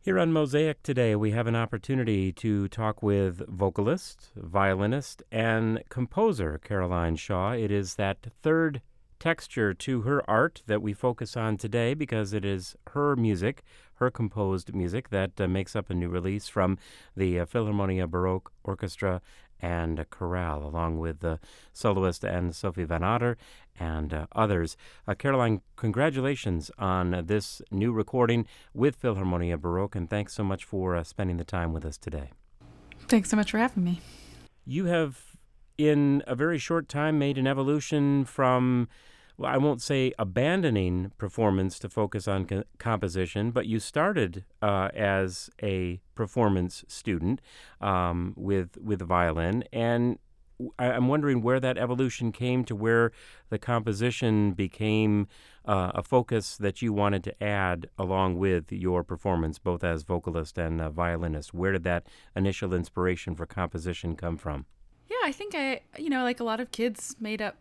Here on Mosaic today, we have an opportunity to talk with vocalist, violinist, and composer Caroline Shaw. It is that third texture to her art that we focus on today because it is her music, her composed music, that makes up a new release from the Philharmonia Baroque Orchestra and chorale, along with the soloist and Sophie Van Otter and others. Caroline, congratulations on this new recording with Philharmonia Baroque, and thanks so much for spending the time with us today. Thanks so much for having me. You have, in a very short time, made an evolution from, well, I won't say abandoning performance to focus on composition, but you started as a performance student with the violin, and I'm wondering where that evolution came to where the composition became a focus that you wanted to add along with your performance, both as vocalist and violinist. Where did that initial inspiration for composition come from? Yeah, I think like a lot of kids, made up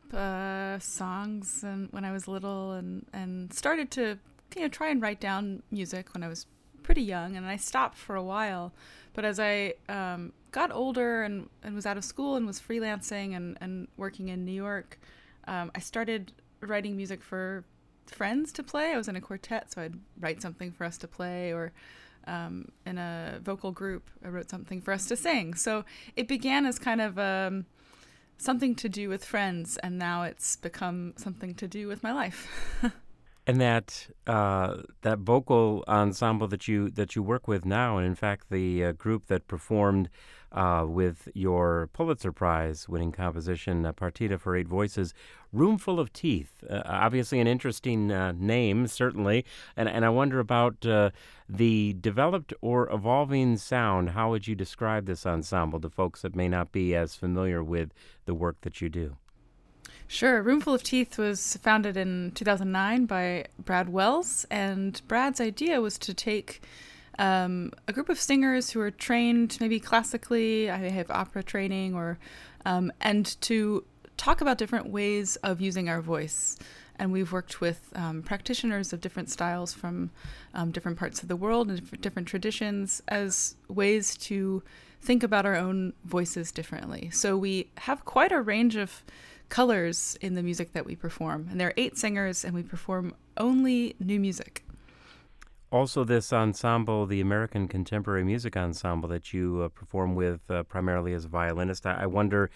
songs and when I was little and started to, try and write down music when I was pretty young, and I stopped for a while. But as I got older and was out of school and was freelancing and working in New York, I started writing music for friends to play. I was in a quartet, so I'd write something for us to play, or in a vocal group, I wrote something for us to sing. So it began as kind of something to do with friends, and now it's become something to do with my life. And that vocal ensemble that you work with now, and in fact the group that performed with your Pulitzer Prize winning composition, Partita for Eight Voices, Roomful of Teeth, obviously an interesting name, certainly, and I wonder about the developed or evolving sound. How would you describe this ensemble to folks that may not be as familiar with the work that you do? Sure. Roomful of Teeth was founded in 2009 by Brad Wells, and Brad's idea was to take a group of singers who are trained maybe classically, I have opera training, or and to talk about different ways of using our voice. And we've worked with practitioners of different styles from different parts of the world and different traditions as ways to think about our own voices differently. So we have quite a range of colors in the music that we perform. And there are 8 singers, and we perform only new music. Also, this ensemble, the American Contemporary Music Ensemble that you perform with primarily as a violinist, I wonder,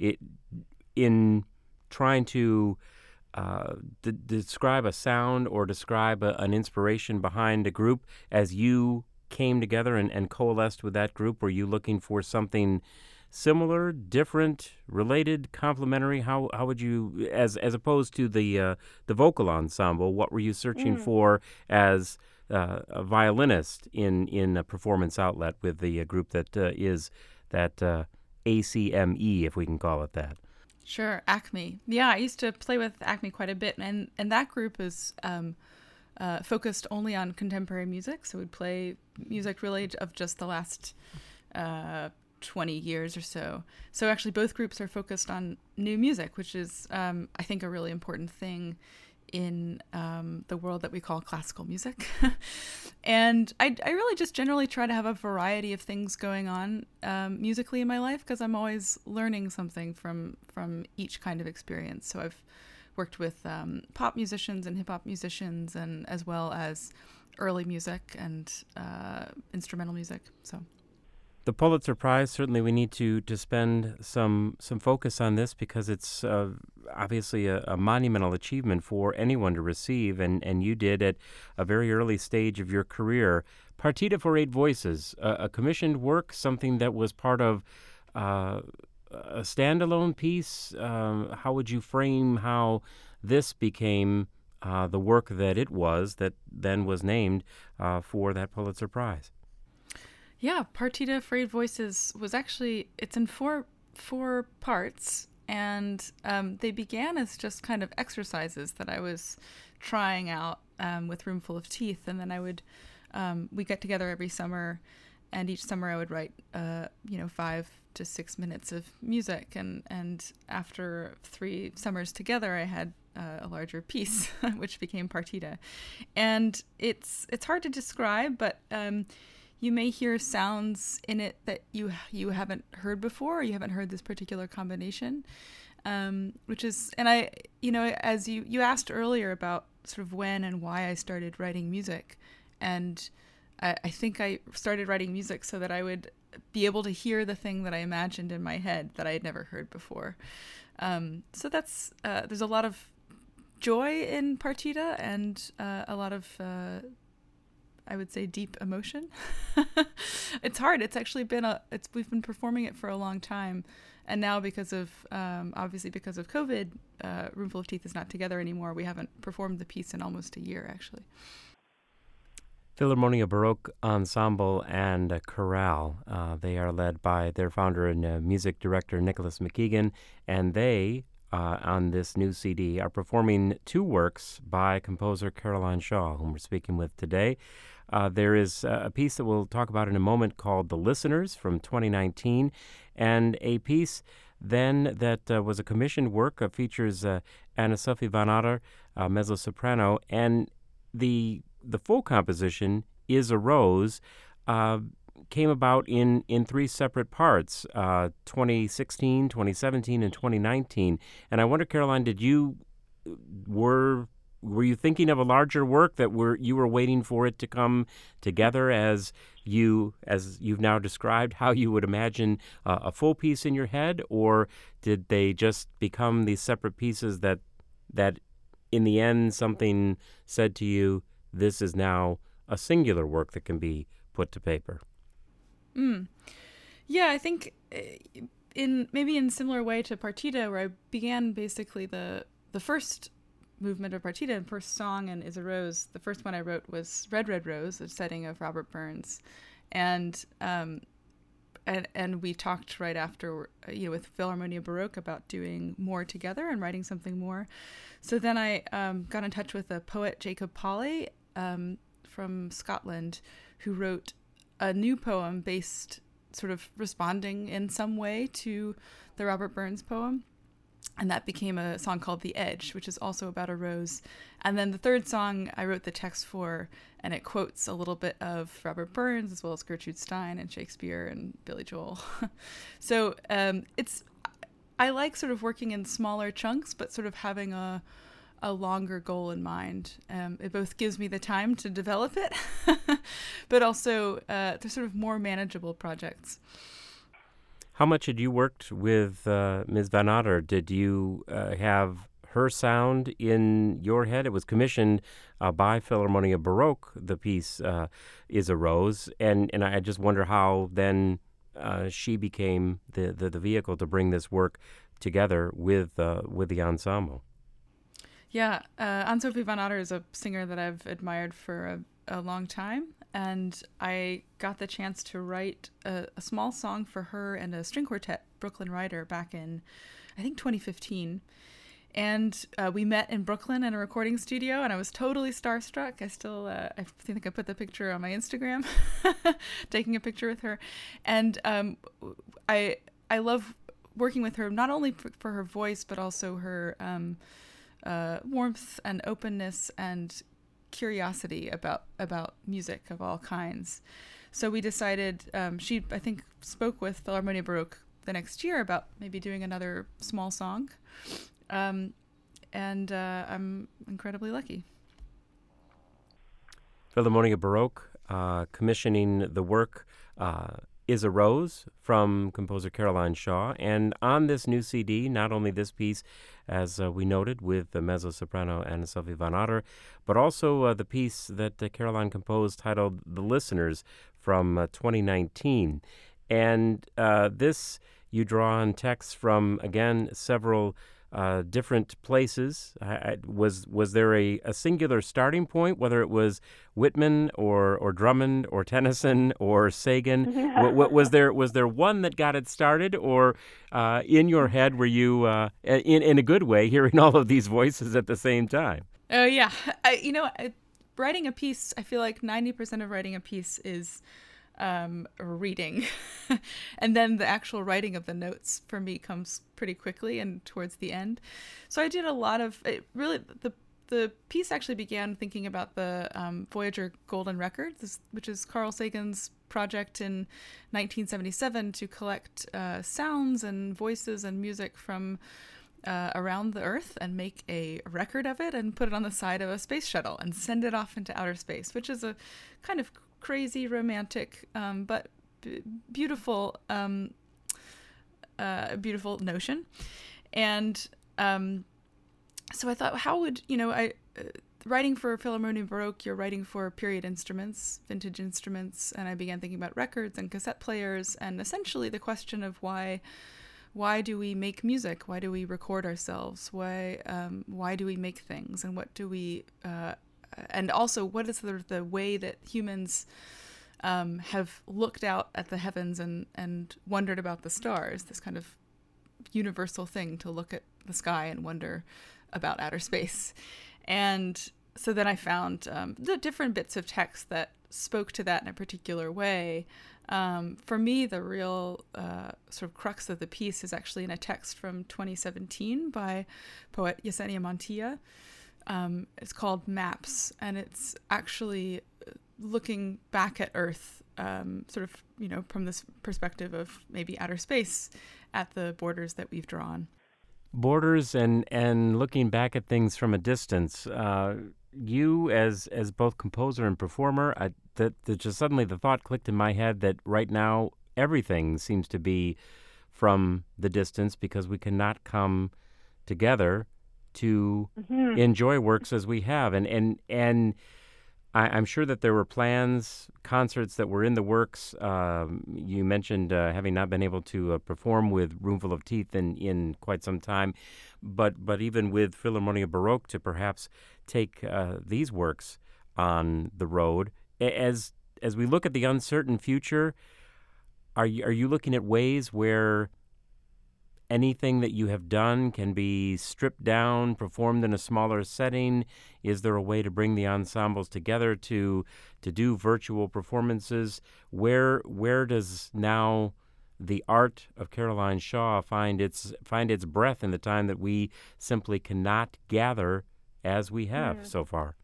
in trying to describe a sound or describe an inspiration behind a group, as you came together and coalesced with that group, were you looking for something similar, different, related, complementary? How would you, as opposed to the vocal ensemble, what were you searching for as a violinist in a performance outlet with the group that is that ACME, if we can call it that? Sure, Acme. Yeah, I used to play with Acme quite a bit, and that group is focused only on contemporary music. So we'd play music really of just the last 20 years or so. So actually both groups are focused on new music, which is, I think, a really important thing in the world that we call classical music. And I really just generally try to have a variety of things going on musically in my life, because I'm always learning something from each kind of experience. So I've worked with pop musicians and hip-hop musicians, and as well as early music and instrumental music. So the Pulitzer Prize, certainly we need to spend some focus on this, because it's obviously a monumental achievement for anyone to receive, and you did at a very early stage of your career. Partita for Eight Voices, a commissioned work, something that was part of a standalone piece. How would you frame how this became the work that it was, that then was named for that Pulitzer Prize? Yeah, Partita for Eight Voices was actually, it's in four parts, and they began as just kind of exercises that I was trying out with Roomful of Teeth, and then I would, we get together every summer, and each summer I would write, 5 to 6 minutes of music, and after 3 summers together, I had a larger piece, which became Partita, and it's hard to describe, but you may hear sounds in it that you haven't heard before, or you haven't heard this particular combination, which is, and I, as you asked earlier about sort of when and why I started writing music, and I think I started writing music so that I would be able to hear the thing that I imagined in my head that I had never heard before. So that's there's a lot of joy in Partita, and a lot of I would say deep emotion. It's hard. It's actually been we've been performing it for a long time, and now because of obviously because of COVID, Roomful of Teeth is not together anymore. We haven't performed the piece in almost a year, actually. Philharmonia Baroque Ensemble and Chorale. They are led by their founder and music director, Nicholas McKeegan, and they, on this new CD, are performing two works by composer Caroline Shaw, whom we're speaking with today. There is a piece that we'll talk about in a moment called The Listeners from 2019, and a piece then that was a commissioned work, features Anna-Sophie Van Otter, mezzo-soprano, and the full composition, Is a Rose, came about in three separate parts, 2016, 2017, and 2019. And I wonder, Caroline, were you thinking of a larger work that you were waiting for it to come together as you've now described how you would imagine a full piece in your head, or did they just become these separate pieces that in the end something said to you, this is now a singular work that can be put to paper? Yeah, I think in similar way to Partita, where I began basically the first movement of Partita and first song and Is a Rose. The first one I wrote was Red Red Rose, a setting of Robert Burns, and we talked right after, with Philharmonia Baroque about doing more together and writing something more. So then I got in touch with a poet, Jacob Polly, from Scotland, who wrote a new poem based, sort of responding in some way to the Robert Burns poem. And that became a song called The Edge, which is also about a rose. And then the third song I wrote the text for, and it quotes a little bit of Robert Burns as well as Gertrude Stein and Shakespeare and Billy Joel. So I like sort of working in smaller chunks, but sort of having a longer goal in mind. It both gives me the time to develop it, but also they're sort of more manageable projects. How much had you worked with Ms. Van Otter? Did you have her sound in your head? It was commissioned by Philharmonia Baroque, the piece Is a Rose, and I just wonder how then she became the vehicle to bring this work together with the ensemble. Yeah, Anne-Sophie Van Otter is a singer that I've admired for a long time, and I got the chance to write a small song for her and a string quartet, Brooklyn Rider, back in, I think, 2015. And we met in Brooklyn in a recording studio, and I was totally starstruck. I still, I think I put the picture on my Instagram, taking a picture with her. And I love working with her, not only for her voice, but also her warmth and openness and curiosity about music of all kinds. So we decided, she, I think, spoke with Philharmonia Baroque the next year about maybe doing another small song. And I'm incredibly lucky. Philharmonia Baroque commissioning the work Is a Rose from composer Caroline Shaw. And on this new CD, not only this piece, as we noted, with the mezzo-soprano Anna-Sophie Van Otter, but also the piece that Caroline composed titled The Listeners from 2019. And this, you draw on texts from, again, several different places. Was there a singular starting point, whether it was Whitman or Drummond or Tennyson or Sagan? Was there one that got it started, or in your head were you in a good way hearing all of these voices at the same time? Oh yeah, writing a piece. I feel like 90% of writing a piece is reading, and then the actual writing of the notes for me comes pretty quickly and towards the end. So I did a lot of it. Really, the the piece actually began thinking about the Voyager Golden Record, which is Carl Sagan's project in 1977 to collect sounds and voices and music from around the Earth and make a record of it and put it on the side of a space shuttle and send it off into outer space, which is a kind of crazy, romantic, but beautiful, beautiful notion. And so I thought, how would, writing for Philharmonie Baroque, you're writing for period instruments, vintage instruments, and I began thinking about records and cassette players, and essentially the question of why do we make music? Why do we record ourselves? Why do we make things? And what do we, and also what is the way that humans have looked out at the heavens and wondered about the stars, this kind of universal thing to look at the sky and wonder about outer space. And so then I found the different bits of text that spoke to that in a particular way. For me, the real sort of crux of the piece is actually in a text from 2017 by poet Yesenia Montilla. It's called Maps, and it's actually looking back at Earth, sort of, from this perspective of maybe outer space at the borders that we've drawn. Borders and looking back at things from a distance. You, as both composer and performer, that just suddenly the thought clicked in my head that right now everything seems to be from the distance because we cannot come together to enjoy works as we have. And I'm sure that there were plans, concerts that were in the works. You mentioned having not been able to perform with Roomful of Teeth in quite some time, but even with Philharmonia Baroque to perhaps take these works on the road. As we look at the uncertain future, are you looking at ways where anything that you have done can be stripped down, performed in a smaller setting? Is there a way to bring the ensembles together to do virtual performances? Where does now the art of Caroline Shaw find its breath in the time that we simply cannot gather as we have so far?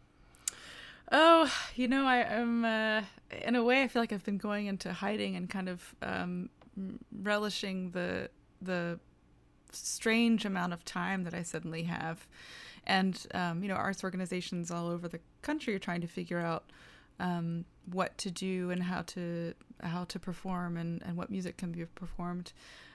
Oh, I am, in a way, I feel like I've been going into hiding and kind of relishing the strange amount of time that I suddenly have. And, arts organizations all over the country are trying to figure out what to do and how to perform and what music can be performed.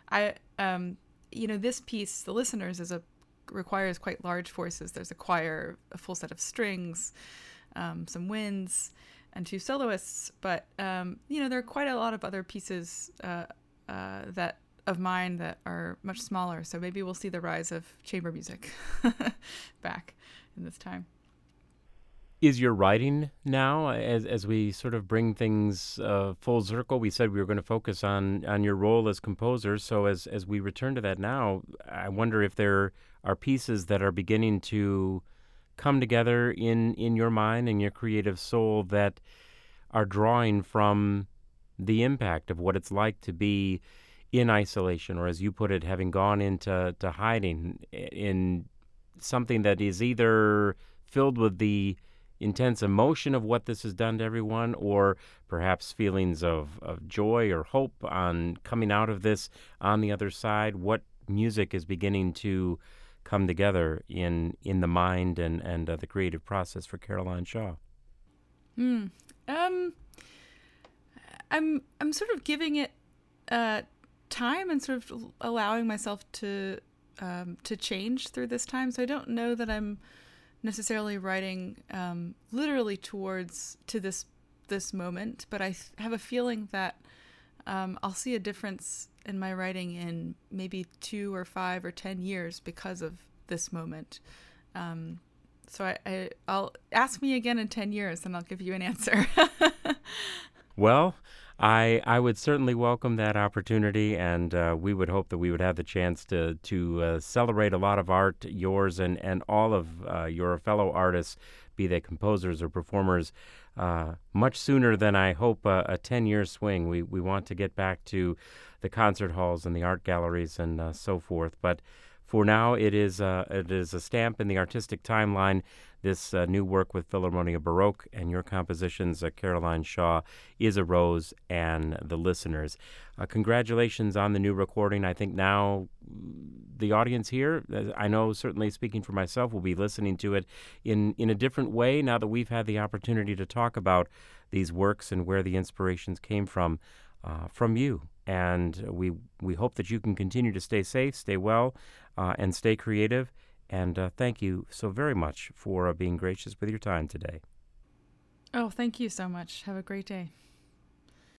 This piece, The Listeners, requires quite large forces. There's a choir, a full set of strings, some winds, and 2 soloists. But, there are quite a lot of other pieces of mine that are much smaller. So maybe we'll see the rise of chamber music back in this time. Is your writing now, as we sort of bring things full circle? We said we were going to focus on your role as composer. So as we return to that now, I wonder if there are pieces that are beginning to come together in your mind and your creative soul that are drawing from the impact of what it's like to be in isolation, or as you put it, having gone into hiding in something that is either filled with the intense emotion of what this has done to everyone, or perhaps feelings of joy or hope on coming out of this on the other side. What music is beginning to come together in the mind and the creative process for Caroline Shaw? I'm sort of giving it time and sort of allowing myself to change through this time. So I don't know that I'm necessarily writing literally to this moment, but I have a feeling that I'll see a difference in my writing in maybe 2 or 5 or 10 years because of this moment. So I'll ask me again in 10 years and I'll give you an answer. Well, I would certainly welcome that opportunity, and we would hope that we would have the chance to celebrate a lot of art, yours and all of your fellow artists, be they composers or performers, much sooner than I hope a 10-year swing. We want to get back to the concert halls and the art galleries and so forth. But For now, it is a stamp in the artistic timeline, this new work with Philharmonia Baroque and your compositions, Caroline Shaw, Is a Rose, and The Listeners. Congratulations on the new recording. I think now the audience here, I know certainly speaking for myself, will be listening to it in a different way now that we've had the opportunity to talk about these works and where the inspirations came from you. And we hope that you can continue to stay safe, stay well, and stay creative. And thank you so very much for being gracious with your time today. Oh, thank you so much. Have a great day.